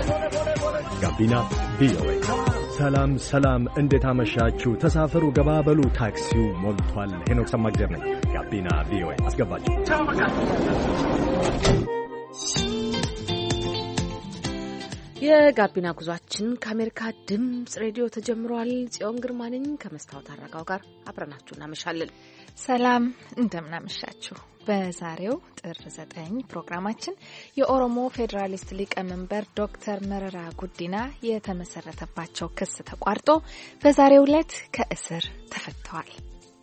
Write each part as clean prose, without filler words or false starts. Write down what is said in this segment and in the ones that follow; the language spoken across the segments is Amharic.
ጋቢና ቪኦኤ። ሰላም ሰላም፣ እንዴት አመሻችሁ? ተሳፈሩ፣ ገባበሉ፣ ታክሲው ሞልቷል። ሄኖክ ሰማግዜር ነኝ። ጋቢና ቪኦኤ አስገባችሁ። የጋቢና ጉዟችን ከአሜሪካ ድምጽ ሬዲዮ ተጀምሯል። ጽዮን ግርማ ነኝ ከመስታወት አረጋው ጋር አብረናችሁ እናመሻለን። ሰላም እንደምናመሻችሁ። በዛሬው ጥር 9 ፕሮግራማችን የኦሮሞ ፌዴራሊስት ሊቀመንበር ዶክተር መረራ ጉዲና የተመሰረተባቸው ክስ ተቋርጦ በዛሬው ዕለት ከእስር ተፈተዋል።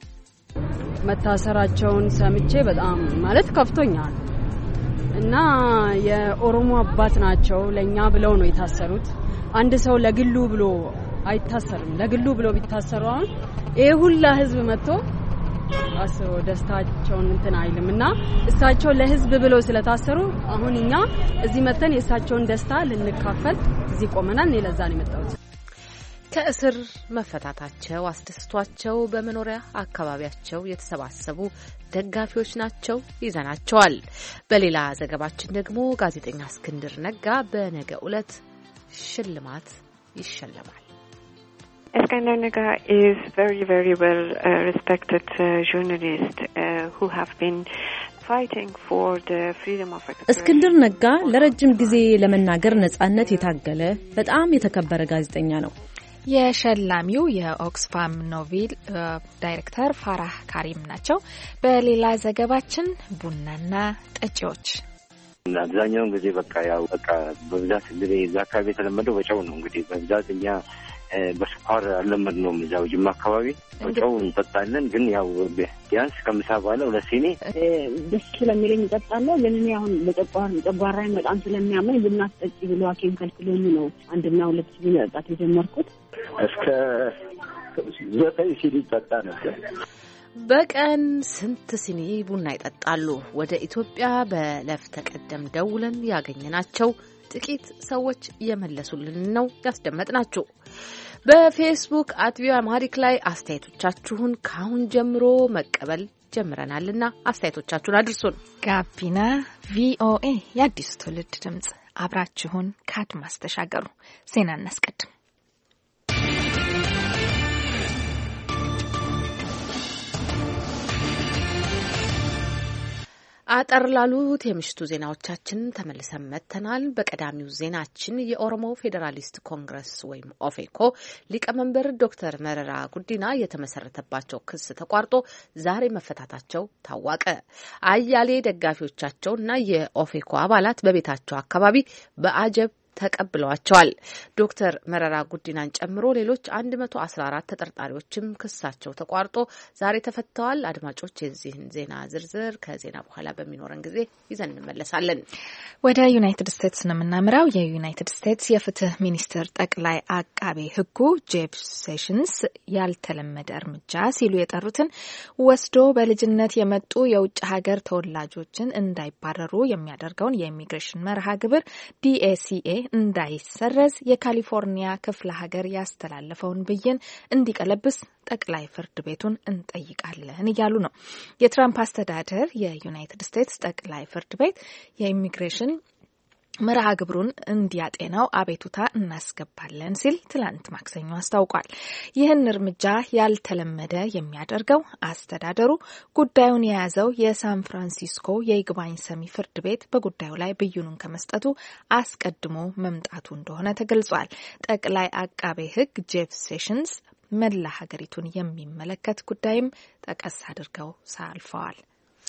መታሰራቸውን ሰምቼ በጣም ማለት ከፍቶኛል እና የኦሮሞ አባት ናቸው ለኛ ብለው ነው የታሰሩት። አንድ ሰው ለግሉ ብሎ አይታሰርም። ለግሉ ብሎ ቢታሰሩ አሁን ይሄ ሁላ ህዝብ መጥቶ አስሮ ደስታቸውን እንትን አይልምና እሳቸው ለህዝብ ብለው ስለታሰሩ አሁን እኛ እዚህ መተን የእሳቸውን ደስታ ልንካፈል እዚህ ቆመናል። እኔ ለዛ ነው የመጣሁት። ከእስር መፈታታቸው አስደስቷቸው በመኖሪያ አካባቢያቸው የተሰባሰቡ ደጋፊዎች ናቸው። ይዘናቸዋል። በሌላ ዘገባችን ደግሞ ጋዜጠኛ እስክንድር ነጋ በነገው ዕለት ሽልማት ይሸለማል። Iskandar Naga is very, very well respected journalist who have been fighting for the freedom of expression. እስክንድር ነጋ ለረጅም ጊዜ ለመናገር ነጻነት የታገለ በጣም የተከበረ ጋዜጠኛ ነው። የሸላሚው የኦክስፋም ኖቬል ዳይሬክተር ፋራህ ካሪም ናቸው። በሌላ ዘገባችን ቡናና ጠጪዎች አብዛኛውን ጊዜ በብዛት እንግዲህ እዛ አካባቢ የተለመደው በጨው ነው። እንግዲህ በብዛት እኛ በስኳር አልለመድነውም። እዛው ጅማ አካባቢ በጨው እንጠጣለን። ግን ያው ቢያንስ ከምሳ በኋላ 2 ሲኒ ደስ ስለሚለኝ እጠጣለሁ። ግን እኔ አሁን በጨጓራዬ በጣም ስለሚያመኝ ቡና አትጠጪ ብሎ ሐኪም ከልክሎኝ ነው 1-2 ሲኒ መጠጣት የጀመርኩት። እስከ 9 ሲኒ ጠጣ ነበር። በቀን ስንት ሲኒ ቡና ይጠጣሉ? ወደ ኢትዮጵያ በለፍ ተቀደም ደውለን ያገኘናቸው ጥቂት ሰዎች የመለሱልን ነው ያስደመጥናችሁ። በፌስቡክ @ቪኦኤ ላይ አስተያየቶቻችሁን ካሁን ጀምሮ መቀበል ጀምረናልና አስተያየቶቻችሁን አድርሱን። ጋቢና ቪኦኤ የአዲስ ትውልድ ድምጽ፣ አብራችሁን ከአድማስ ተሻገሩ። ዜና እናስቀድም። አጠር ላሉት የምሽቱ ዜናዎቻችን ተመልሰን መጥተናል። በቀዳሚው ዜናችን የኦሮሞ ፌዴራሊስት ኮንግረስ ወይም ኦፌኮ ሊቀመንበር ዶክተር መረራ ጉዲና የተመሰረተባቸው ክስ ተቋርጦ ዛሬ መፈታታቸው ታወቀ። አያሌ ደጋፊዎቻቸውና የኦፌኮ አባላት በቤታቸው አካባቢ በአጀብ ተቀብለዋቸዋል። ዶክተር መረራ ጉዲናን ጨምሮ ሌሎች 114 ተጠርጣሪዎችም ክሳቸው ተቋርጦ ዛሬ ተፈተዋል። አድማጮች የዚህን ዜና ዝርዝር ከዜና በኋላ በሚኖረን ጊዜ ይዘን እንመለሳለን። ወደ ዩናይትድ ስቴትስ ነው የምናምራው። የዩናይትድ ስቴትስ የፍትህ ሚኒስትር ጠቅላይ አቃቤ ሕጉ ጄፍ ሴሽንስ ያልተለመደ እርምጃ ሲሉ የጠሩትን ወስዶ በልጅነት የመጡ የውጭ ሀገር ተወላጆችን እንዳይባረሩ የሚያደርገውን የኢሚግሬሽን መርሃ ግብር DACA እንዳይሰረዝ የካሊፎርኒያ ክፍለ ሀገር ያስተላለፈውን ብይን እንዲቀለብስ ጠቅላይ ፍርድ ቤቱን እንጠይቃለን እያሉ ነው። የትራምፕ አስተዳደር የዩናይትድ ስቴትስ ጠቅላይ ፍርድ ቤት የኢሚግሬሽን መርሃ ግብሩን እንዲያጤናው አቤቱታ እናስገባለን ሲል ትላንት ማክሰኞ አስታውቋል። ይህን እርምጃ ያልተለመደ የሚያደርገው አስተዳደሩ ጉዳዩን የያዘው የሳን ፍራንሲስኮ የይግባኝ ሰሚ ፍርድ ቤት በጉዳዩ ላይ ብይኑን ከመስጠቱ አስቀድሞ መምጣቱ እንደሆነ ተገልጿል። ጠቅላይ አቃቤ ሕግ ጄፍ ሴሽንስ መላ ሀገሪቱን የሚመለከት ጉዳይም ጠቀስ አድርገው ሳልፈዋል።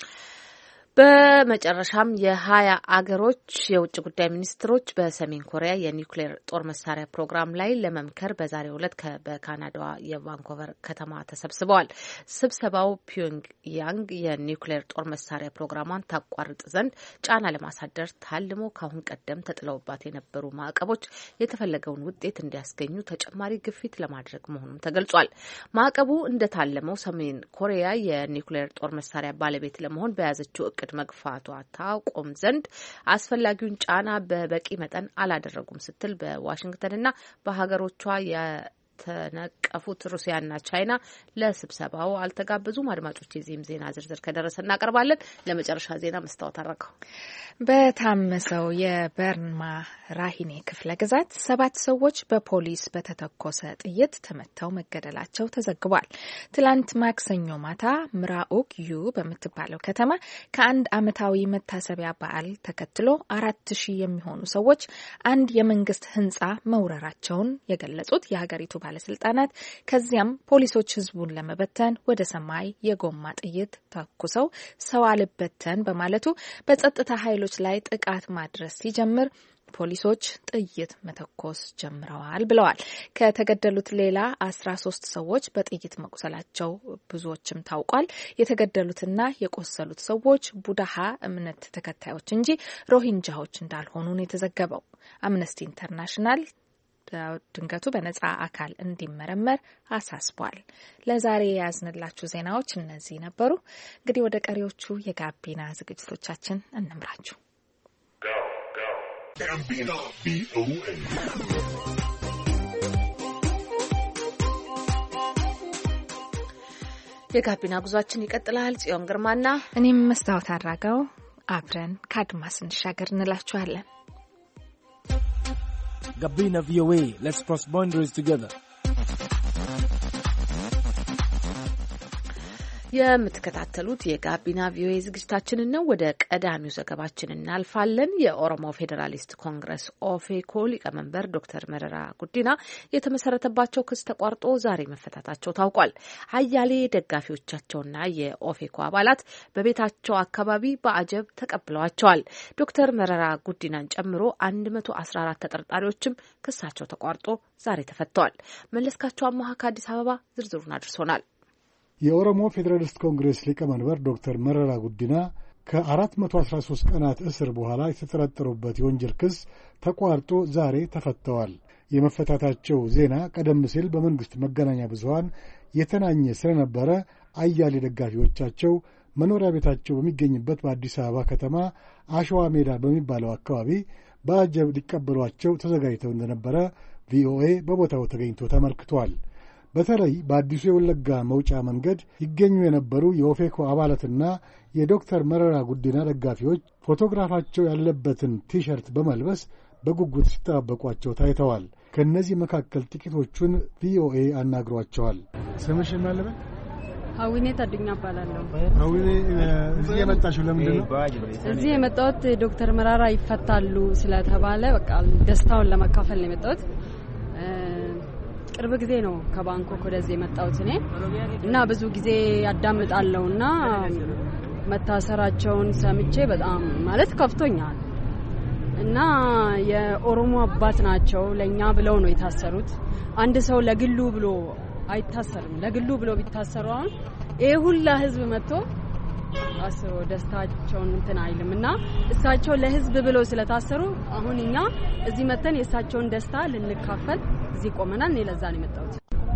በመጨረሻም የ20 አገሮች የውጭ ጉዳይ ሚኒስትሮች በሰሜን ኮሪያ የኒውክሌር ጦር መሳሪያ ፕሮግራም ላይ ለመምከር በዛሬው ዕለት በካናዳዋ የቫንኮቨር ከተማ ተሰብስበዋል። ስብሰባው ፒዮንግያንግ የኒውክሌር ጦር መሳሪያ ፕሮግራሟን ታቋርጥ ዘንድ ጫና ለማሳደር ታልሞ ካሁን ቀደም ተጥለውባት የነበሩ ማዕቀቦች የተፈለገውን ውጤት እንዲያስገኙ ተጨማሪ ግፊት ለማድረግ መሆኑን ተገልጿል። ማዕቀቡ እንደታለመው ሰሜን ኮሪያ የኒውክሌር ጦር መሳሪያ ባለቤት ለመሆን በያዘችው እቅድ መግፋቷ ታቆም ዘንድ አስፈላጊውን ጫና በበቂ መጠን አላደረጉም ስትል በዋሽንግተንና በሀገሮቿ የተነቀፉት ሩሲያና ቻይና ለስብሰባው አልተጋበዙም። አድማጮች የዚህም ዜና ዝርዝር ከደረሰ እናቀርባለን። ለመጨረሻ ዜና መስታወት አረጋው። በታመሰው የበርማ ራሂኔ ክፍለ ግዛት 7 ሰዎች በፖሊስ በተተኮሰ ጥይት ተመተው መገደላቸው ተዘግቧል። ትላንት ማክሰኞ ማታ ምራኡክ ዩ በምትባለው ከተማ ከአንድ ዓመታዊ መታሰቢያ በዓል ተከትሎ 4000 የሚሆኑ ሰዎች አንድ የመንግስት ህንጻ መውረራቸውን የገለጹት የሀገሪቱ ባለስልጣናት ከዚያም ፖሊሶች ህዝቡን ለመበተን ወደ ሰማይ የጎማ ጥይት ተኩሰው ሰው አልበተን በማለቱ በጸጥታ ኃይሎች ላይ ጥቃት ማድረስ ሲጀምር ፖሊሶች ጥይት መተኮስ ጀምረዋል ብለዋል። ከተገደሉት ሌላ 13 ሰዎች በጥይት መቁሰላቸው ብዙዎችም ታውቋል። የተገደሉትና የቆሰሉት ሰዎች ቡድሃ እምነት ተከታዮች እንጂ ሮሂንጃዎች እንዳልሆኑ ነው የተዘገበው። አምነስቲ ኢንተርናሽናል ድንገቱ በነጻ አካል እንዲመረመር አሳስቧል። ለዛሬ የያዝንላችሁ ዜናዎች እነዚህ ነበሩ። እንግዲህ ወደ ቀሪዎቹ የጋቢና ዝግጅቶቻችን እንምራችሁ። የጋቢና ጉዟችን ይቀጥላል። ጽዮን ግርማና እኔም መስታወት አድራጋው አብረን ከአድማስ እንሻገር እንላችኋለን። Gabina VOA. Let's cross boundaries together. የምትከታተሉት የጋቢና ቪኦኤ ዝግጅታችንን ነው። ወደ ቀዳሚው ዘገባችን እናልፋለን። የኦሮሞ ፌዴራሊስት ኮንግረስ ኦፌኮ ሊቀመንበር ዶክተር መረራ ጉዲና የተመሰረተባቸው ክስ ተቋርጦ ዛሬ መፈታታቸው ታውቋል። አያሌ ደጋፊዎቻቸውና የኦፌኮ አባላት በቤታቸው አካባቢ በአጀብ ተቀብለዋቸዋል። ዶክተር መረራ ጉዲናን ጨምሮ 114 ተጠርጣሪዎችም ክሳቸው ተቋርጦ ዛሬ ተፈተዋል። መለስካቸው አማሃ ከአዲስ አበባ ዝርዝሩን አድርሶናል። የኦሮሞ ፌዴራሊስት ኮንግሬስ ሊቀመንበር ዶክተር መረራ ጉዲና ከ413 ቀናት እስር በኋላ የተጠረጠሩበት የወንጀል ክስ ተቋርጦ ዛሬ ተፈተዋል። የመፈታታቸው ዜና ቀደም ሲል በመንግሥት መገናኛ ብዙኃን የተናኘ ስለነበረ አያሌ ደጋፊዎቻቸው መኖሪያ ቤታቸው በሚገኝበት በአዲስ አበባ ከተማ አሸዋ ሜዳ በሚባለው አካባቢ በአጀብ ሊቀበሏቸው ተዘጋጅተው እንደነበረ ቪኦኤ በቦታው ተገኝቶ ተመልክቷል። በተለይ በአዲሱ የወለጋ መውጫ መንገድ ይገኙ የነበሩ የኦፌኮ አባላትና የዶክተር መረራ ጉዲና ደጋፊዎች ፎቶግራፋቸው ያለበትን ቲሸርት በመልበስ በጉጉት ሲጠባበቋቸው ታይተዋል። ከእነዚህ መካከል ጥቂቶቹን ቪኦኤ አናግሯቸዋል። ስምሽን ማለበ? ሀዊኔት አዱኛ እባላለሁ። ሀዊኔ፣ እዚህ የመጣሽው ለምንድን ነው? እዚህ የመጣሁት ዶክተር መረራ ይፈታሉ ስለተባለ በቃ ደስታውን ለመካፈል ነው የመጣሁት። ቅርብ ጊዜ ነው ከባንኮክ ወደዚህ የመጣሁት እኔ እና ብዙ ጊዜ ያዳምጣለሁና መታሰራቸውን ሰምቼ በጣም ማለት ከፍቶኛል። እና የኦሮሞ አባት ናቸው ለኛ ብለው ነው የታሰሩት። አንድ ሰው ለግሉ ብሎ አይታሰርም። ለግሉ ብሎ ቢታሰሩ አሁን ይሄ ሁላ ህዝብ መጥቶ አስሮ ደስታቸውን እንትን አይልም። እና እሳቸው ለህዝብ ብለው ስለታሰሩ አሁን እኛ እዚህ መተን የእሳቸውን ደስታ ልንካፈል እዚህ ቆመናል። እኔ ለዛ ነው የመጣሁት።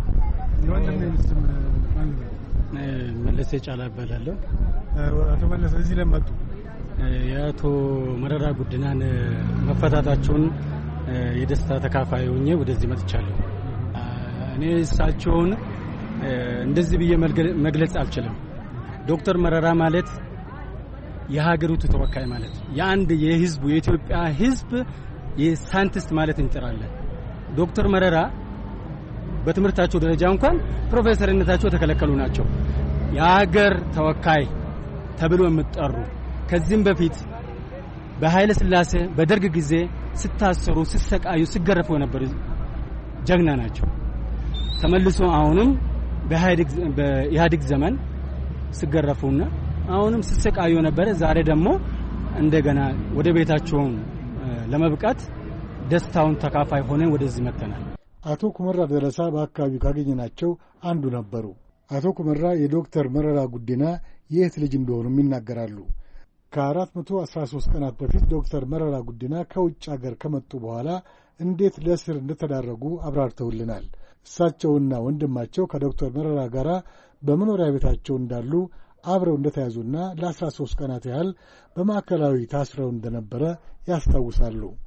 መለሰ ጫላ እባላለሁ። አቶ መለሰ እዚህ ለመጡ የአቶ መረራ ጉዲናን መፈታታቸውን የደስታ ተካፋይ ሆኜ ወደዚህ መጥቻለሁ። እኔ እሳቸውን እንደዚህ ብዬ መግለጽ አልችልም። ዶክተር መረራ ማለት የሀገሪቱ ተወካይ ማለት የአንድ የህዝቡ የኢትዮጵያ ህዝብ የሳይንቲስት ማለት እንጠራለን። ዶክተር መረራ በትምህርታቸው ደረጃ እንኳን ፕሮፌሰርነታቸው ተከለከሉ ናቸው። የሀገር ተወካይ ተብሎ የሚጠሩ ከዚህም በፊት በኃይለ ሥላሴ በደርግ ጊዜ ሲታሰሩ፣ ሲሰቃዩ፣ ሲገረፉ የነበሩ ጀግና ናቸው። ተመልሶ አሁንም በኢህአዴግ ዘመን ሲገረፉና አሁንም ሲሰቃዩ ነበረ። ዛሬ ደግሞ እንደገና ወደ ቤታቸው ለመብቃት ደስታውን ተካፋይ ሆነን ወደዚህ መጥተናል። አቶ ኩመራ ደረሳ በአካባቢው ካገኘናቸው አንዱ ነበሩ። አቶ ኩመራ የዶክተር መረራ ጉዲና የእህት ልጅ እንደሆኑም ይናገራሉ። ከ413 ቀናት በፊት ዶክተር መረራ ጉዲና ከውጭ አገር ከመጡ በኋላ እንዴት ለእስር እንደተዳረጉ አብራርተውልናል። እሳቸውና ወንድማቸው ከዶክተር መረራ ጋር በመኖሪያ ቤታቸው እንዳሉ አብረው እንደተያዙና ለ13 ቀናት ያህል በማዕከላዊ ታስረው እንደነበረ ያስታውሳሉ።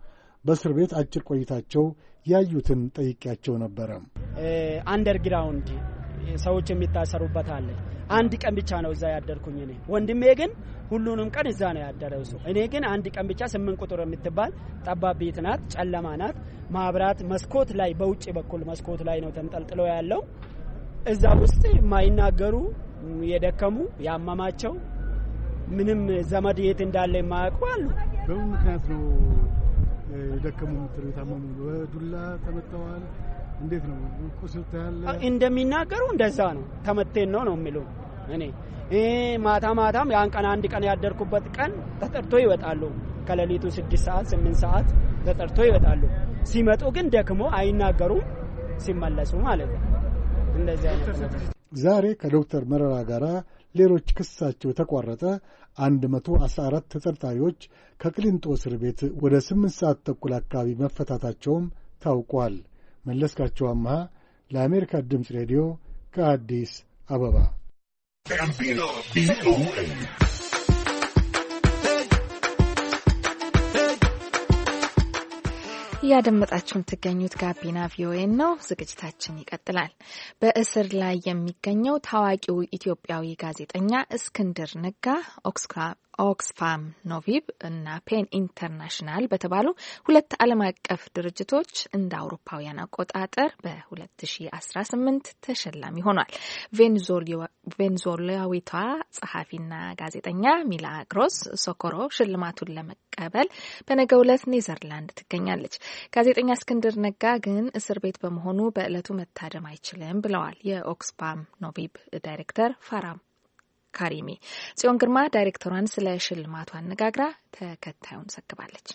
በእስር ቤት አጭር ቆይታቸው ያዩትን ጠይቄያቸው ነበረ። አንደርግራውንድ ሰዎች የሚታሰሩበት አለ። አንድ ቀን ብቻ ነው እዛ ያደርኩኝ እኔ። ወንድሜ ግን ሁሉንም ቀን እዛ ነው ያደረው እሱ። እኔ ግን አንድ ቀን ብቻ 8 ቁጥር የምትባል ጠባብ ቤት ናት፣ ጨለማ ናት። ማብራት መስኮት ላይ በውጭ በኩል መስኮት ላይ ነው ተንጠልጥሎ ያለው። እዛ ውስጥ የማይናገሩ የደከሙ ያመማቸው ምንም ዘመድ የት እንዳለ የማያውቁ አሉ። በምን ምክንያት ነው የደከሙ የታመሙ? በዱላ ተመተዋል? እንዴት ነው ቁስል ታያለ? እንደሚናገሩ እንደዛ ነው። ተመተን ነው የሚሉ። እኔ ማታም ያን ቀን አንድ ቀን ያደርኩበት ቀን ተጠርቶ ይወጣሉ። ከሌሊቱ 6 ሰዓት 8 ሰዓት ተጠርቶ ይወጣሉ። ሲመጡ ግን ደክሞ አይናገሩም ሲመለሱ ማለት ነው። እንደዚህ አይነት ዛሬ ከዶክተር መረራ ጋር ሌሎች ክሳቸው የተቋረጠ 114 ተጠርጣሪዎች ከቅሊንጦ እስር ቤት ወደ 8 ሰዓት ተኩል አካባቢ መፈታታቸውም ታውቋል። መለስካቸው አምሃ ለአሜሪካ ድምፅ ሬዲዮ ከአዲስ አበባ። ያደመጣችሁን ትገኙት ጋቢና ቪኦኤ ነው። ዝግጅታችን ይቀጥላል። በእስር ላይ የሚገኘው ታዋቂው ኢትዮጵያዊ ጋዜጠኛ እስክንድር ነጋ ኦክስፋም ኖቪብ እና ፔን ኢንተርናሽናል በተባሉ 2 ዓለም አቀፍ ድርጅቶች እንደ አውሮፓውያን አቆጣጠር በ2018 ተሸላሚ ሆኗል። ቬንዙዌላዊቷ ጸሐፊና ጋዜጠኛ ሚላግሮስ ሶኮሮ ሽልማቱን ለመቀበል በነገው ዕለት ኔዘርላንድ ትገኛለች። ጋዜጠኛ እስክንድር ነጋ ግን እስር ቤት በመሆኑ በዕለቱ መታደም አይችልም ብለዋል የኦክስፋም ኖቪብ ዳይሬክተር ፋራም ካሪሚ። ጽዮን ግርማ ዳይሬክተሯን ስለ ሽልማቱ አነጋግራ ተከታዩን ዘግባለች።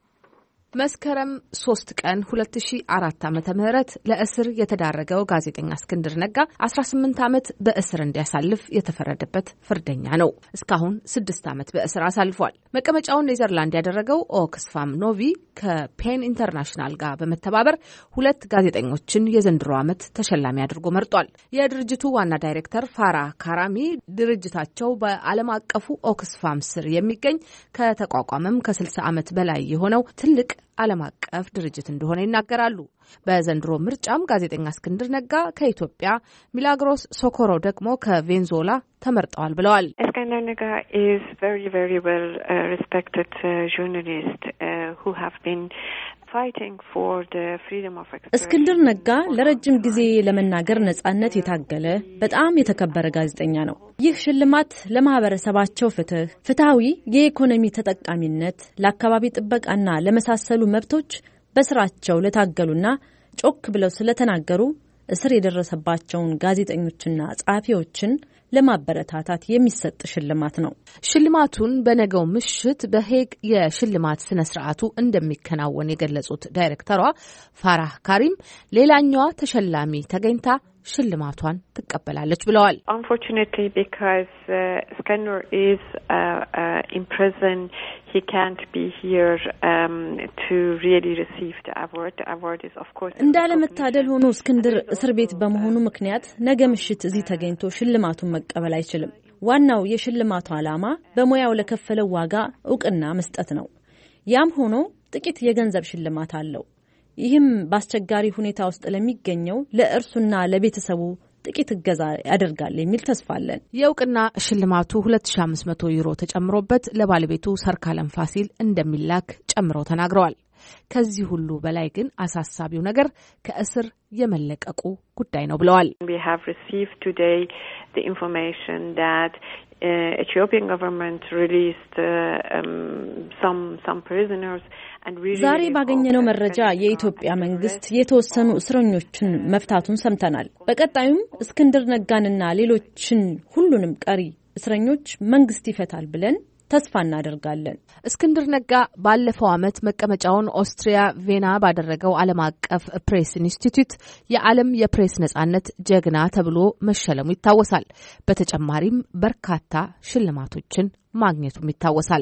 መስከረም 3 ቀን 2004 ዓ.ም ለእስር የተዳረገው ጋዜጠኛ እስክንድር ነጋ 18 ዓመት በእስር እንዲያሳልፍ የተፈረደበት ፍርደኛ ነው። እስካሁን 6 ዓመት በእስር አሳልፏል። መቀመጫውን ኔዘርላንድ ያደረገው ኦክስፋም ኖቪ ከፔን ኢንተርናሽናል ጋር በመተባበር 2 ጋዜጠኞችን የዘንድሮ ዓመት ተሸላሚ አድርጎ መርጧል። የድርጅቱ ዋና ዳይሬክተር ፋራ ካራሚ ድርጅታቸው በዓለም አቀፉ ኦክስፋም ስር የሚገኝ ከተቋቋመም ከ60 ዓመት በላይ የሆነው ትልቅ ዓለም አቀፍ ድርጅት እንደሆነ ይናገራሉ። በዘንድሮ ምርጫም ጋዜጠኛ እስክንድር ነጋ ከኢትዮጵያ፣ ሚላግሮስ ሶኮሮ ደግሞ ከቬንዙዌላ ተመርጠዋል ብለዋል። እስክንድር ነጋ is very very well respected journalist who have been fighting for the freedom of expression. እስክንድር ነጋ ለረጅም ጊዜ ለመናገር ነጻነት የታገለ በጣም የተከበረ ጋዜጠኛ ነው። ይህ ሽልማት ለማህበረሰባቸው ፍትህ፣ ፍትሃዊ የኢኮኖሚ ተጠቃሚነት፣ ለአካባቢ ጥበቃና ለመሳሰሉ መብቶች በስራቸው ለታገሉና ጮክ ብለው ስለተናገሩ እስር የደረሰባቸውን ጋዜጠኞችና ጸሐፊዎችን ለማበረታታት የሚሰጥ ሽልማት ነው። ሽልማቱን በነገው ምሽት በሄግ የሽልማት ስነ ስርዓቱ እንደሚከናወን የገለጹት ዳይሬክተሯ ፋራህ ካሪም ሌላኛዋ ተሸላሚ ተገኝታ ሽልማቷን ትቀበላለች ብለዋል። Unfortunately, because Skandar is in prison, he can't be here to really receive the award. The award is of course እንዳለመታደል ሆኖ እስክንድር እስር ቤት በመሆኑ ምክንያት ነገ ምሽት እዚህ ተገኝቶ ሽልማቱን መቀበል አይችልም። ዋናው የሽልማቱ ዓላማ በሙያው ለከፈለው ዋጋ ዕውቅና መስጠት ነው። ያም ሆኖ ጥቂት የገንዘብ ሽልማት አለው። ይህም በአስቸጋሪ ሁኔታ ውስጥ ለሚገኘው ለእርሱና ለቤተሰቡ ጥቂት እገዛ ያደርጋል የሚል ተስፋ አለን። የዕውቅና ሽልማቱ 2500 ዩሮ ተጨምሮበት ለባለቤቱ ሰርካለም ፋሲል እንደሚላክ ጨምረው ተናግረዋል። ከዚህ ሁሉ በላይ ግን አሳሳቢው ነገር ከእስር የመለቀቁ ጉዳይ ነው ብለዋል። We have received today the information that Ethiopian government released some prisoners. ዛሬ ባገኘነው መረጃ የኢትዮጵያ መንግስት የተወሰኑ እስረኞችን መፍታቱን ሰምተናል። በቀጣዩም እስክንድር ነጋንና ሌሎችን ሁሉንም ቀሪ እስረኞች መንግስት ይፈታል ብለን ተስፋ እናደርጋለን። እስክንድር ነጋ ባለፈው ዓመት መቀመጫውን ኦስትሪያ ቬና ባደረገው ዓለም አቀፍ ፕሬስ ኢንስቲትዩት የዓለም የፕሬስ ነጻነት ጀግና ተብሎ መሸለሙ ይታወሳል። በተጨማሪም በርካታ ሽልማቶችን ማግኘቱም ይታወሳል።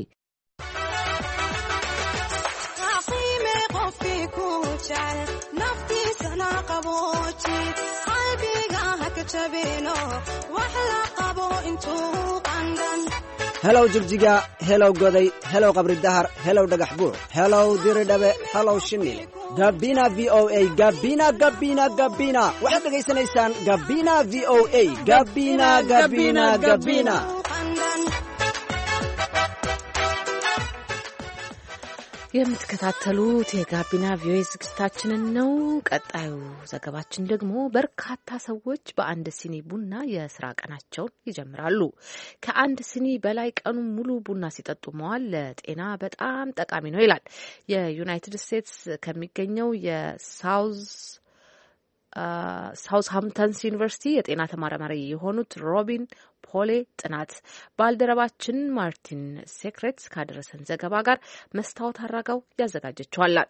hello jigjiga hello goday hello qabri dahar hello dhagax buur hello diridhabe hello shinil gabina VOA gabina gabina gabina waxaad dhageysanaysaan gabina VOA gabina gabina gabina የምትከታተሉት የጋቢና ቪኦኤ ዝግጅታችንን ነው። ቀጣዩ ዘገባችን ደግሞ በርካታ ሰዎች በአንድ ሲኒ ቡና የስራ ቀናቸውን ይጀምራሉ። ከአንድ ሲኒ በላይ ቀኑን ሙሉ ቡና ሲጠጡ መዋል ለጤና በጣም ጠቃሚ ነው ይላል የዩናይትድ ስቴትስ ከሚገኘው ሳውዝሃምፕተንስ ዩኒቨርሲቲ የጤና ተመራማሪ የሆኑት ሮቢን ፖሌ ጥናት። ባልደረባችን ማርቲን ሴክሬት ካደረሰን ዘገባ ጋር መስታወት አራጋው ያዘጋጀችዋላት።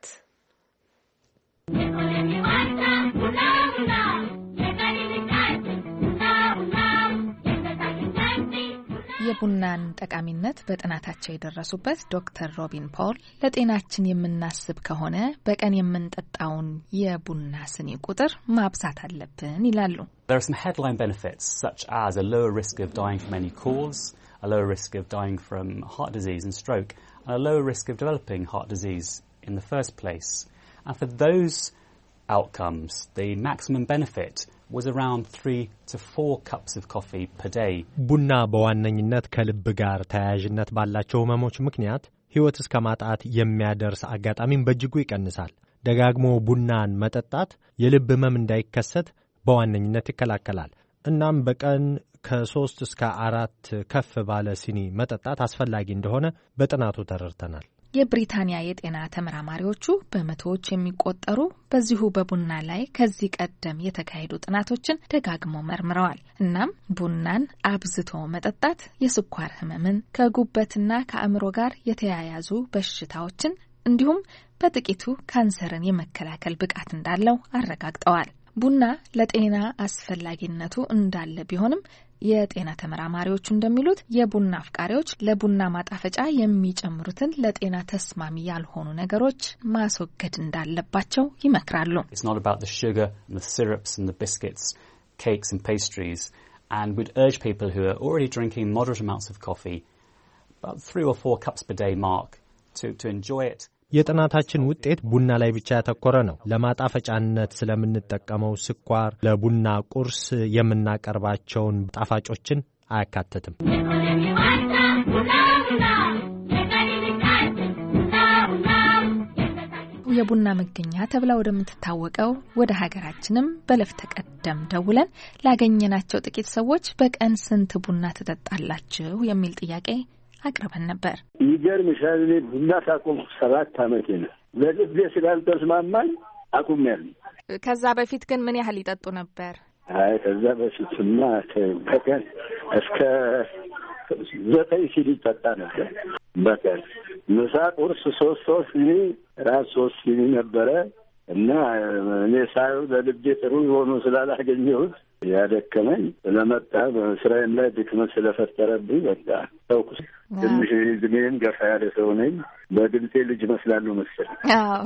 የቡናን ጠቃሚነት በጥናታቸው የደረሱበት ዶክተር ሮቢን ፖል ለጤናችን የምናስብ ከሆነ በቀን የምንጠጣውን የቡና ስኒ ቁጥር ማብዛት አለብን ይላሉ። There are some headline benefits such as a lower risk of dying from any cause, a lower risk of dying from heart disease and stroke, and a lower risk of developing heart disease in the first place. And for those outcomes, the maximum benefit was around 3 to 4 cups of coffee per day. ቡና በዋነኝነት ከልብ ጋር ተያያዥነት ባላቸው ህመሞች ምክንያት ህይወት እስከ ማጣት የሚያደርስ አጋጣሚን በእጅጉ ይቀንሳል። ደጋግሞ ቡናን መጠጣት የልብ ህመም እንዳይከሰት በዋነኝነት ይከላከላል። እናም በቀን ከ3 እስከ 4 ከፍ ባለ ሲኒ መጠጣት አስፈላጊ እንደሆነ በጥናቱ ተረድተናል። የብሪታንያ የጤና ተመራማሪዎቹ በመቶዎች የሚቆጠሩ በዚሁ በቡና ላይ ከዚህ ቀደም የተካሄዱ ጥናቶችን ደጋግመው መርምረዋል። እናም ቡናን አብዝቶ መጠጣት የስኳር ህመምን፣ ከጉበትና ከአእምሮ ጋር የተያያዙ በሽታዎችን እንዲሁም በጥቂቱ ካንሰርን የመከላከል ብቃት እንዳለው አረጋግጠዋል። ቡና ለጤና አስፈላጊነቱ እንዳለ ቢሆንም የጤና ተመራማሪዎቹ እንደሚሉት የቡና አፍቃሪዎች ለቡና ማጣፈጫ የሚጨምሩትን ለጤና ተስማሚ ያልሆኑ ነገሮች ማስወገድ እንዳለባቸው ይመክራሉ። It's not about the sugar and the syrups and the biscuits, cakes and pastries, and we'd urge people who are already drinking moderate amounts of coffee, about 3 or 4 cups per day mark, to enjoy it. የጥናታችን ውጤት ቡና ላይ ብቻ ያተኮረ ነው። ለማጣፈጫነት ስለምንጠቀመው ስኳር፣ ለቡና ቁርስ የምናቀርባቸውን ጣፋጮችን አያካትትም። የቡና መገኛ ተብላ ወደምትታወቀው ወደ ሀገራችንም በለፍ ተቀደም ደውለን ላገኘናቸው ጥቂት ሰዎች በቀን ስንት ቡና ትጠጣላችሁ የሚል ጥያቄ አቅርበን ነበር። ይገርምሻል፣ እኔ ቡና ሳቆም 7 ዓመቴ ነው። ለልቤ ስላልተስማማኝ አቁሜያለሁ። ከዛ በፊት ግን ምን ያህል ይጠጡ ነበር? አይ ከዛ በፊትማ በቀን እስከ 9 ሲኒ ይጠጣ ነበር። በቀን ምሳ፣ ቁርስ 3 ሲኒ፣ ራት 3 ሲኒ ነበረ እና እኔ ሳየው ለልቤ ጥሩ የሆኑ ስላላገኘሁት ያደከመኝ ስለመጣ በስራዬም ላይ ድክመት ስለፈጠረብኝ በቃ ተውኩት። ትንሽ እድሜም ገፋ ያለ ሰው ነኝ። በድምጤ ልጅ መስላለሁ መሰለኝ። አዎ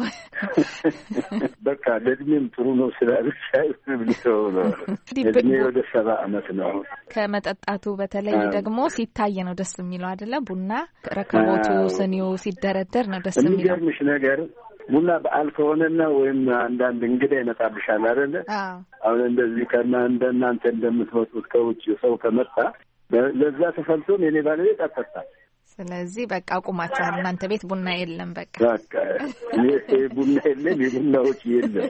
በቃ ለእድሜም ጥሩ ነው ስላሉ ሳይሆን ብለው ነው። እድሜ ወደ 70 ዓመት ነው። ከመጠጣቱ በተለይ ደግሞ ሲታይ ነው ደስ የሚለው አይደለ? ቡና ረከቦቱ ስኒው ሲደረደር ነው ደስ የሚለው። የሚገርምሽ ነገር ቡና በዓል ከሆነና ወይም አንዳንድ እንግዳ ይመጣብሻል አይደለ? አሁን እንደዚህ እንደናንተ እንደምትመጡት ከውጭ ሰው ከመጣ ለዛ ተፈልቶም የኔ ባለቤት አጠጣል። ስለዚህ በቃ አቁማችኋል። እናንተ ቤት ቡና የለም። በቃ ቡና የለም፣ የቡና ውጭ የለም።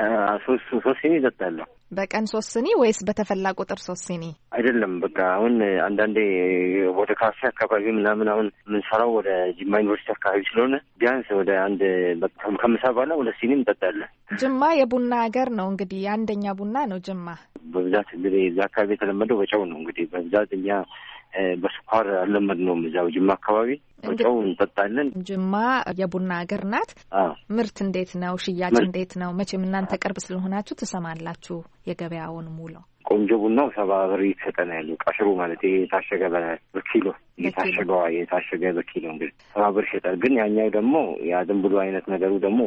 3 ሲኒ እጠጣለሁ በቀን 3 ሲኒ ወይስ በተፈላ ቁጥር 3 ሲኒ? አይደለም በቃ አሁን አንዳንዴ ወደ ካፌ አካባቢ ምናምን አሁን የምንሰራው ወደ ጅማ ዩኒቨርሲቲ አካባቢ ስለሆነ ቢያንስ ወደ አንድ ከምሳ በኋላ 2 ሲኒ እንጠጣለን። ጅማ የቡና ሀገር ነው እንግዲህ፣ አንደኛ ቡና ነው ጅማ። በብዛት እንግዲህ እዛ አካባቢ የተለመደው በጨው ነው። እንግዲህ በብዛት እኛ በስኳር አልለመድነውም። እዛው ጅማ አካባቢ በጨው እንጠጣለን። ጅማ የቡና ሀገር ናት። ምርት እንዴት ነው? ሽያጭ እንዴት ነው? መቼም እናንተ ቅርብ ስለሆናችሁ ትሰማላችሁ የገበያውን ሙሉ። ቆንጆ ቡናው 70 ብር ይሰጠን ያለው ቀሽሩ ማለት የታሸገ በኪሎ የታሸገ በኪሎ እንግዲህ 70 ብር ይሸጣል። ግን ያኛው ደግሞ ያ ዝም ብሎ አይነት ነገሩ ደግሞ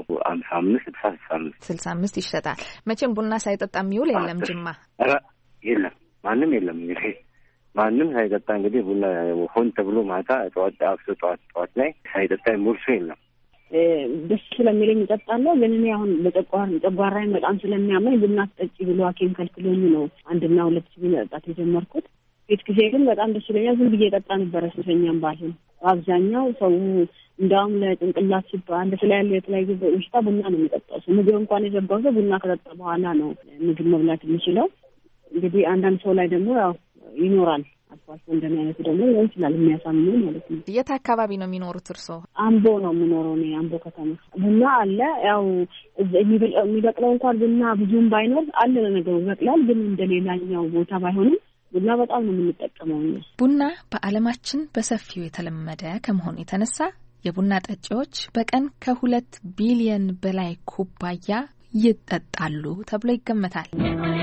55 65 ይሸጣል። መቼም ቡና ሳይጠጣ የሚውል የለም ጅማ። የለም ማንም የለም እንግዲህ ማንም ሳይጠጣ እንግዲህ ቡና ሆን ተብሎ ማታ ጠዋት ላይ ሳይጠጣ ሙርሱ የለም። ደስ ስለሚለኝ እጠጣለሁ። ግን እኔ አሁን ጨጓራዬ በጣም ስለሚያመኝ ቡና አትጠጪ ብሎ ሐኪም ከልክሎኝ ነው 1 እና 2 ሲኒ መጠጣት የጀመርኩት። ቤት ጊዜ ግን በጣም ደስ ይለኛል። ዝም ብዬ እጠጣ ነበር ሱሰኛም ባልሆን። አብዛኛው ሰው እንዳውም ለጭንቅላት ሲባል ለተለያዩ በሽታ ቡና ነው የሚጠጣው። ምግብ እንኳን የዘጋው ሰው ቡና ከጠጣ በኋላ ነው ምግብ መብላት የሚችለው። እንግዲህ አንዳንድ ሰው ላይ ደግሞ ያው ይኖራል አልፎ እንደኔ አይነት ደግሞ ይችላል የሚያሳምነው ማለት ነው። የት አካባቢ ነው የሚኖሩት እርስዎ? አምቦ ነው የምኖረው እኔ አምቦ ከተማ። ቡና አለ ያው የሚበቅለው እንኳን ቡና ብዙም ባይኖር አለ ለነገሩ ይበቅላል። ግን እንደሌላኛው ቦታ ባይሆንም ቡና በጣም ነው የምንጠቀመው። ቡና በዓለማችን በሰፊው የተለመደ ከመሆኑ የተነሳ የቡና ጠጪዎች በቀን ከ2 ቢሊዮን በላይ ኩባያ ይጠጣሉ ተብሎ ይገመታል።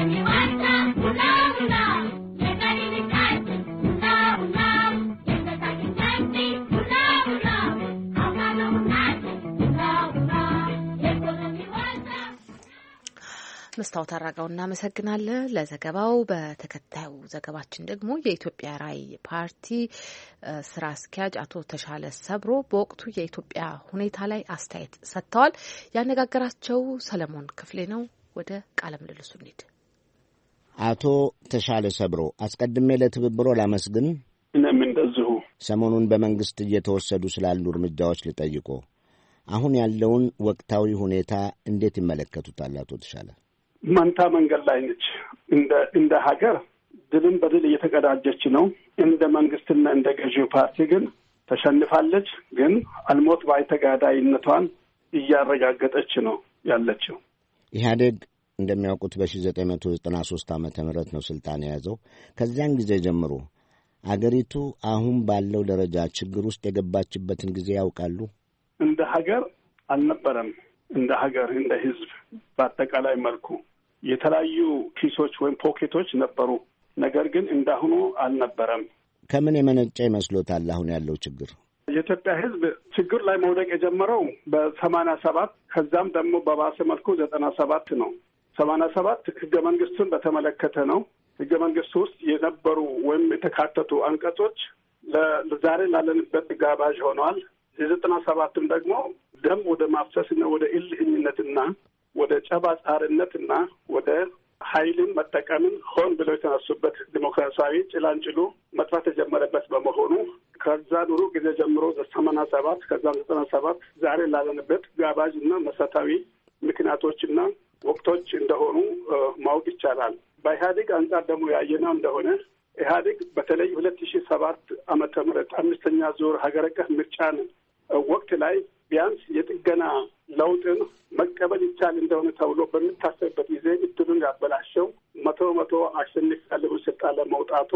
መስታወት አራጋው እናመሰግናለን ለዘገባው። በተከታዩ ዘገባችን ደግሞ የኢትዮጵያ ራዕይ ፓርቲ ስራ አስኪያጅ አቶ ተሻለ ሰብሮ በወቅቱ የኢትዮጵያ ሁኔታ ላይ አስተያየት ሰጥተዋል። ያነጋገራቸው ሰለሞን ክፍሌ ነው። ወደ ቃለ ምልልሱ እንሂድ። አቶ ተሻለ ሰብሮ አስቀድሜ ለትብብሮ ላመስግን። እኔም እንደዚሁ ሰሞኑን በመንግስት እየተወሰዱ ስላሉ እርምጃዎች ልጠይቆ። አሁን ያለውን ወቅታዊ ሁኔታ እንዴት ይመለከቱታል አቶ ተሻለ? መንታ መንገድ ላይ ነች። እንደ ሀገር ድልን በድል እየተቀዳጀች ነው። እንደ መንግስትና እንደ ገዢው ፓርቲ ግን ተሸንፋለች። ግን አልሞት ባይ ተጋዳይነቷን እያረጋገጠች ነው ያለችው። ኢህአዴግ እንደሚያውቁት በ1993 ዓመተ ምህረት ነው ስልጣን የያዘው። ከዚያን ጊዜ ጀምሮ አገሪቱ አሁን ባለው ደረጃ ችግር ውስጥ የገባችበትን ጊዜ ያውቃሉ? እንደ ሀገር አልነበረም። እንደ ሀገር እንደ ህዝብ በአጠቃላይ መልኩ የተለያዩ ኪሶች ወይም ፖኬቶች ነበሩ። ነገር ግን እንዳሁኑ አልነበረም። ከምን የመነጨ ይመስሎታል አሁን ያለው ችግር? የኢትዮጵያ ህዝብ ችግር ላይ መውደቅ የጀመረው በ87 ከዛም ደግሞ በባሰ መልኩ 97 ነው። 87 ህገ መንግስቱን በተመለከተ ነው። ህገ መንግስቱ ውስጥ የነበሩ ወይም የተካተቱ አንቀጾች ዛሬ ላለንበት ጋባዥ ሆነዋል። የ97ም ደግሞ ደም ወደ ማፍሰስና ወደ እልህኝነትና ወደ ጨባጫሪነትና ወደ ኃይልን መጠቀምን ሆን ብለው የተነሱበት ዲሞክራሲያዊ ጭላንጭሉ መጥፋት የጀመረበት በመሆኑ ከዛ ኑሩ ጊዜ ጀምሮ 87 ከዛም 97 ዛሬ ላለንበት ጋባዥና መሰረታዊ ምክንያቶችና ወቅቶች እንደሆኑ ማወቅ ይቻላል። በኢህአዴግ አንጻር ደግሞ ያየነው እንደሆነ ኢህአዴግ በተለይ 2007 ዓመተ ምህረት 5ኛ ዙር ሀገር አቀፍ ምርጫን ወቅት ላይ ቢያንስ የጥገና ለውጥን መቀበል ይቻል እንደሆነ ተብሎ በሚታሰብበት ጊዜ እድሉን ያበላሸው 100% አሸንፊያለሁ ስልጣን ለመውጣቱ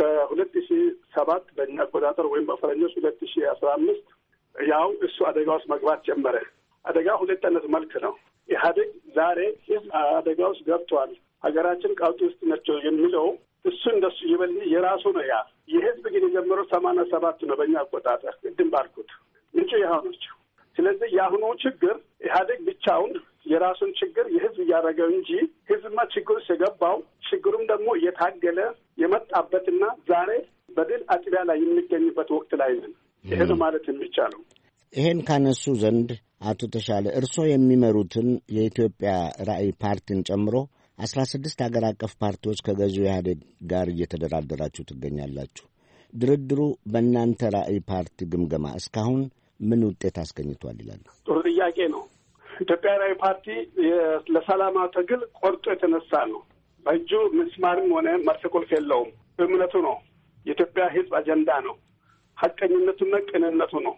ከ2007 በእኛ አቆጣጠር ወይም በፈረንጆች 2015 ያው እሱ አደጋ ውስጥ መግባት ጀመረ። አደጋ ሁለት አይነት መልክ ነው። ኢህአዴግ ዛሬ ህዝብ አደጋ ውስጥ ገብቷል፣ ሀገራችን ቀውጢ ውስጥ ነች የሚለው እሱ እንደሱ ይበል የራሱ ነው። ያ የህዝብ ግን የጀመረው 87 ነው በእኛ አቆጣጠር። ቅድም ባልኩት ምንጩ ያው ናቸው። ስለዚህ የአሁኑ ችግር ኢህአዴግ ብቻውን የራሱን ችግር የህዝብ እያደረገው እንጂ ህዝብማ ችግር ውስጥ የገባው ችግሩም ደግሞ እየታገለ የመጣበትና ዛሬ በድል አጥቢያ ላይ የሚገኝበት ወቅት ላይ ነን። ይሄ ነው ማለት የሚቻለው። ይሄን ካነሱ ዘንድ አቶ ተሻለ እርስዎ የሚመሩትን የኢትዮጵያ ራዕይ ፓርቲን ጨምሮ 16 ሀገር አቀፍ ፓርቲዎች ከገዢው ኢህአዴግ ጋር እየተደራደራችሁ ትገኛላችሁ። ድርድሩ በእናንተ ራዕይ ፓርቲ ግምገማ እስካሁን ምን ውጤት አስገኝቷል ይላሉ? ጥሩ ጥያቄ ነው። ኢትዮጵያ ራዕይ ፓርቲ ለሰላማዊ ትግል ቆርጦ የተነሳ ነው። በእጁ ምስማርም ሆነ መርፌ ቁልፍ የለውም። እምነቱ ነው። የኢትዮጵያ ህዝብ አጀንዳ ነው። ሀቀኝነቱና ቅንነቱ ነው።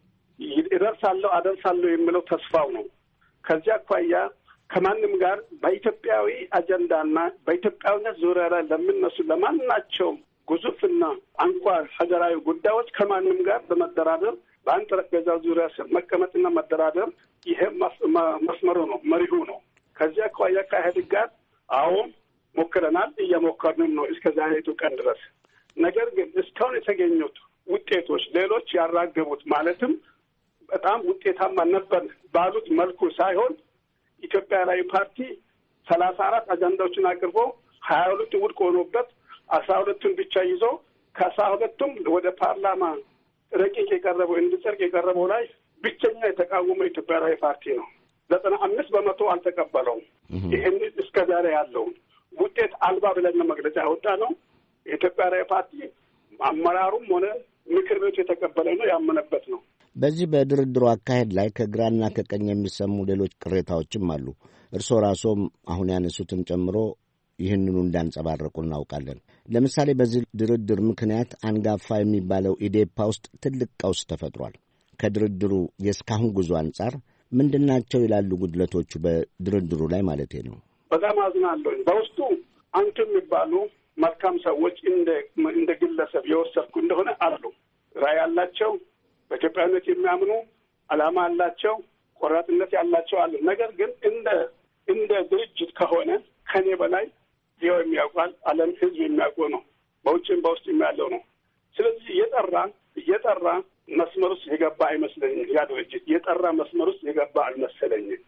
አደርሳለሁ የሚለው ተስፋው ነው። ከዚያ አኳያ ከማንም ጋር በኢትዮጵያዊ አጀንዳና በኢትዮጵያዊነት ዙሪያ ላይ ለሚነሱ ለማናቸውም ግዙፍና አንኳር ሀገራዊ ጉዳዮች ከማንም ጋር በመደራደር በአንድ ጠረጴዛ ዙሪያ ስር መቀመጥና መደራደር ይሄ መስመሩ ነው፣ መሪሁ ነው። ከዚያ አኳያ ከኢህአዴግ ጋር አሁን ሞክረናል፣ እየሞከርንም ነው እስከ ዛሬቱ ቀን ድረስ። ነገር ግን እስካሁን የተገኙት ውጤቶች ሌሎች ያራገቡት ማለትም በጣም ውጤታማ ነበር ባሉት መልኩ ሳይሆን ኢትዮጵያ ራዕይ ፓርቲ 34 አጀንዳዎችን አቅርቦ 22 ውድቅ ሆኖበት 12ቱን ብቻ ይዞ ከ12ቱም ወደ ፓርላማ ረቂቅ የቀረበው እንዲጸድቅ የቀረበው ላይ ብቸኛ የተቃወመው ኢትዮጵያ ብሔራዊ ፓርቲ ነው። 95% አልተቀበለውም። ይህን እስከ ዛሬ ያለውን ውጤት አልባ ብለን መግለጫ ያወጣ ነው። የኢትዮጵያ ብሔራዊ ፓርቲ አመራሩም ሆነ ምክር ቤቱ የተቀበለ ነው፣ ያመነበት ነው። በዚህ በድርድሩ አካሄድ ላይ ከግራና ከቀኝ የሚሰሙ ሌሎች ቅሬታዎችም አሉ። እርስዎ ራስዎም አሁን ያነሱትን ጨምሮ ይህንኑ እንዳንጸባረቁ እናውቃለን። ለምሳሌ በዚህ ድርድር ምክንያት አንጋፋ የሚባለው ኢዴፓ ውስጥ ትልቅ ቀውስ ተፈጥሯል። ከድርድሩ የእስካሁን ጉዞ አንጻር ምንድናቸው ይላሉ ጉድለቶቹ በድርድሩ ላይ ማለት ነው? በጣም አዝናለሁ። በውስጡ አንቱ የሚባሉ መልካም ሰዎች እንደ ግለሰብ የወሰድኩ እንደሆነ አሉ። ራዕይ ያላቸው፣ በኢትዮጵያዊነት የሚያምኑ፣ ዓላማ ያላቸው፣ ቆራጥነት ያላቸው አሉ። ነገር ግን እንደ ድርጅት ከሆነ ከኔ በላይ ይኸው የሚያውቃል ዓለም ሕዝብ የሚያውቀው ነው። በውጭም በውስጥ የሚያለው ነው። ስለዚህ እየጠራ መስመር ውስጥ የገባ አይመስለኝም። ያ ድርጅት የጠራ መስመር ውስጥ የገባ አልመሰለኝም።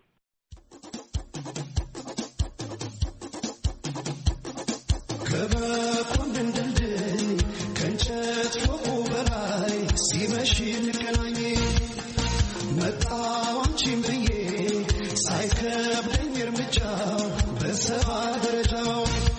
ከመኮንን ድልድይ ከእንጨት ፎቁ በላይ ሲመሽ እንገናኝ መጣሁ አንቺን ብዬ ሳይከብደኝ እርምጃው በሰባ ደረጃው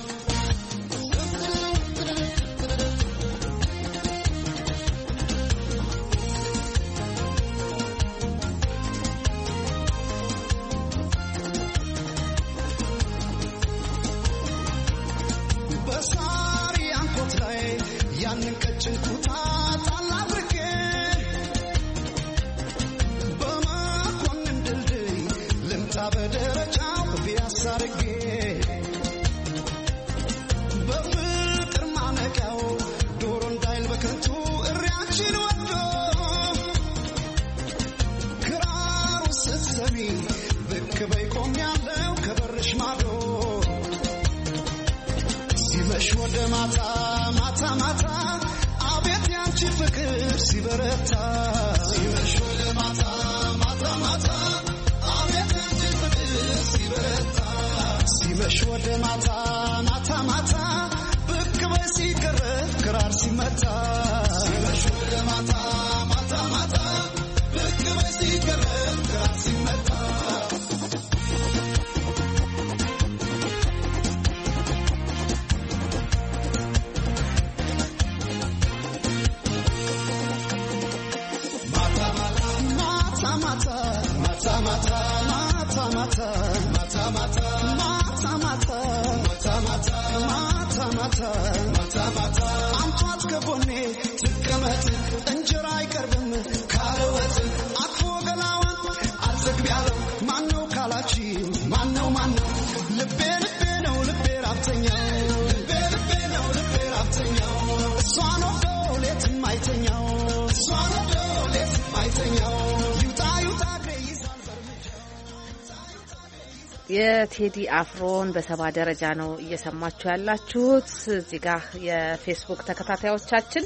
የቴዲ አፍሮን በሰባ ደረጃ ነው እየሰማችሁ ያላችሁት። እዚህ ጋር የፌስቡክ ተከታታዮቻችን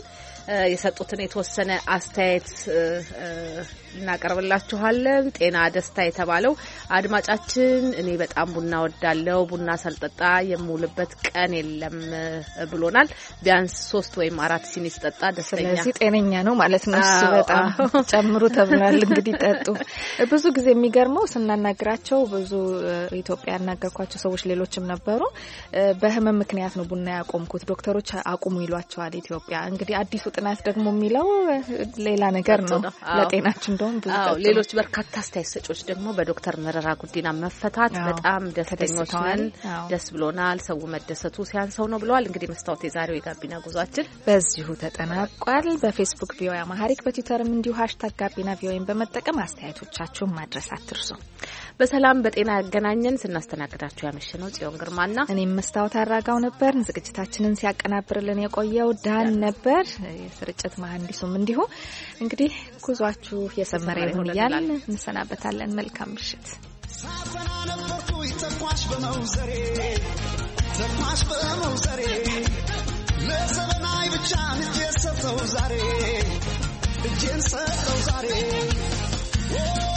የሰጡትን የተወሰነ አስተያየት እናቀርብላችኋለን። ጤና ደስታ የተባለው አድማጫችን እኔ በጣም ቡና ወዳለው ቡና ሳልጠጣ የምውልበት ቀን የለም ብሎናል። ቢያንስ 3 ወይም 4 ሲኒ ስጠጣ ደስተኛ። ስለዚህ ጤነኛ ነው ማለት ነው። እሱ በጣም ጨምሩ ተብሏል። እንግዲህ ጠጡ። ብዙ ጊዜ የሚገርመው ስናናግራቸው ብዙ ኢትዮጵያ ያናገርኳቸው ሰዎች ሌሎችም ነበሩ። በህመም ምክንያት ነው ቡና ያቆምኩት፣ ዶክተሮች አቁሙ ይሏቸዋል ኢትዮጵያ። እንግዲህ አዲሱ ጥናት ደግሞ የሚለው ሌላ ነገር ነው። ለጤናችን እንደውም ብዙ ሌሎች በርካታ አስተያየት ሰጪዎች ደግሞ በዶክተር መረራ ጉዲና መፈታት በጣም ደስተኞች ነን፣ ደስ ብሎናል፣ ሰው መደሰቱ ሲያንሰው ነው ብለዋል። እንግዲህ መስታወት የዛሬው የጋቢና ጉዟችን በዚሁ ተጠናቋል። በፌስቡክ ቪኦኤ አማሃሪክ፣ በትዊተርም እንዲሁ #ጋቢና ቪኦኤን በመጠቀም አስተያየቶቻችሁን ማድረስ አትርሱ። በሰላም በጤና ያገናኘን። ስናስተናግዳችሁ ያመሸነው ጽዮን ግርማና እኔም መስታወት አራጋው ነበር። ዝግጅታችንን ሲያቀናብርልን የቆየው ዳን ነበር። የስርጭት መሐንዲሱም እንዲሁ። እንግዲህ ጉዟችሁ የሰመረ ይሁን እያልን እንሰናበታለን። መልካም ምሽት። ተኳሽ በመውዘሬ ለዘመናዊ ብቻ እጄን ሰጠው ዛሬ